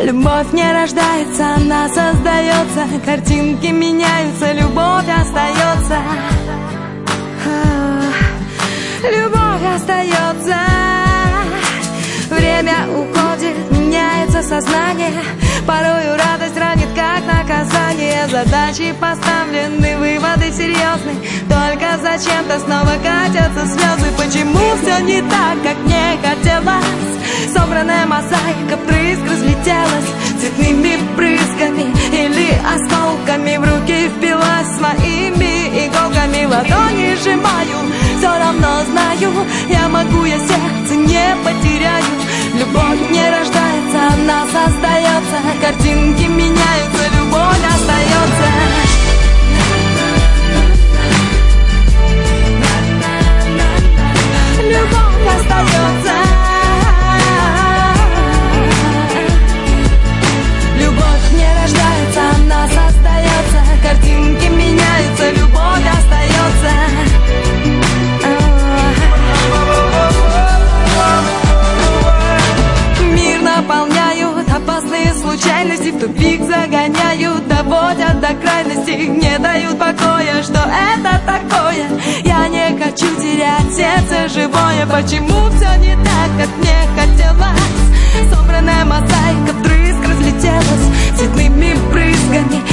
Любовь не рождается, она создается. Картинки меняются, любовь остается. Любовь остается. Время уходит, меняется сознание. Порою радость ранит, как наказание. Задачи поставлены, выводы серьезны. Только зачем-то снова катятся слезы. Почему все не так, как мне хотелось? Собранная мозаика брызг разлетелась цветными брызгами или осколками. В руки впилась своими иголками. Ладони сжимаю, все равно знаю, я могу, я сердце не потеряю. Любовь не рождается, она создается. Картинки меняются, любовь остается. Любовь остается. Любовь не рождается, она создается. Картинки меняются, любовь остается. Мир наполняют опасные случайности, в тупик загоняют, доводят до крайности, не дают покоя. Что это такое? Я не хочу терять сердце живое. Почему все не так, как мне хотелось? Собранная мозаика вдрызг разлетелась цветными брызгами